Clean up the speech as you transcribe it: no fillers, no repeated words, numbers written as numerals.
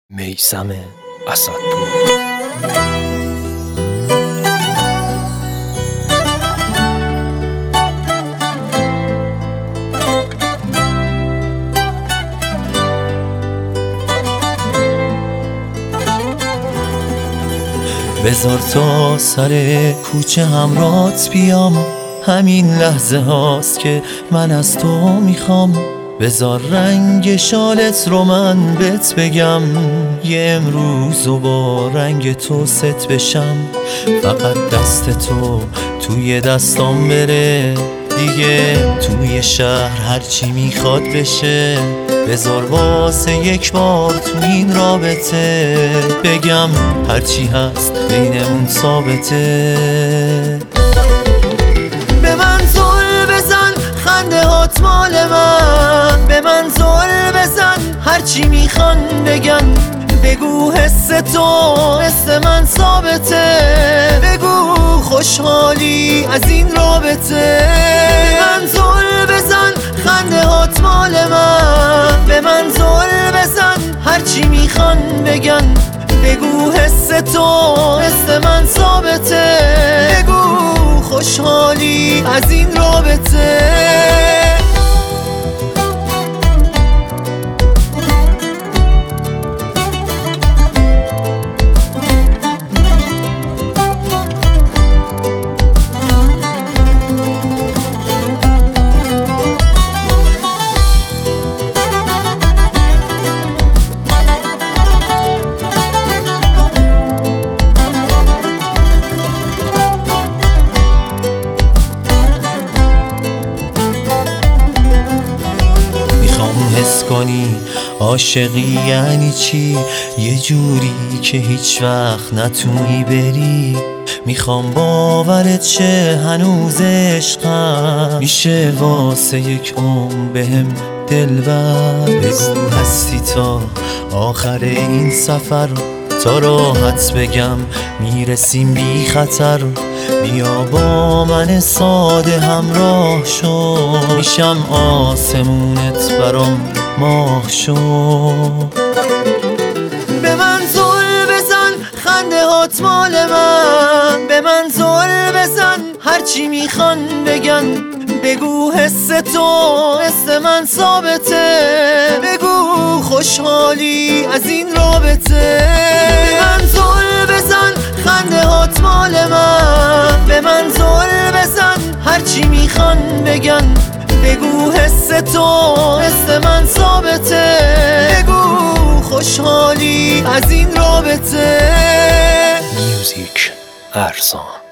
میثم اسدپور. بذار تا سر کوچه همرات بیام، همین لحظه هاست که من از تو میخوام. بذار رنگ شالت رو من بهت بگم، یه امروزو با رنگ تو ست بشم. فقط دست تو توی دستام بره، دیگه توی شهر هرچی میخواد بشه. بذار واسه یک بار تو این رابطه بگم، هرچی هست بینمون ثابته. به من زل بزن، خنده هات مال من. به من زل بزن، هرچی میخوان بگن. بگو حس تو حس من ثابته، بگو خوشحالی از این رابطه. به من زل بزن، خنده هات مال من. به من زل بزن، هرچی میخوان بگن. بگو حس تو حس من ثابته، بگو خوشحالی از این رابطه. حس کنی عاشقی یعنی چی، یه جوری که هیچ وقت نتونی بری. میخوام باورت شه هنوز عشقم، میشه واسه یک عمر بهم دلبر. بگو هستی تا آخر این سفر، تا راحت بگم میرسیم بی خطر. بیا با من ساده همراه شو، میشم آسمونت برام ماه شو. به من زل بزن، خنده هات مال من. به من زل بزن، هرچی میخوان بگن. بگو حس تو حس من ثابته، بگو خوشحالی از این رابطه. به من زل بزن، خنده هات مال من. به من زل بزن، هرچی میخوان بگن. بگو حس تو حس من ثابته، بگو خوشحالی از این رابطه. میوزیک ارسان.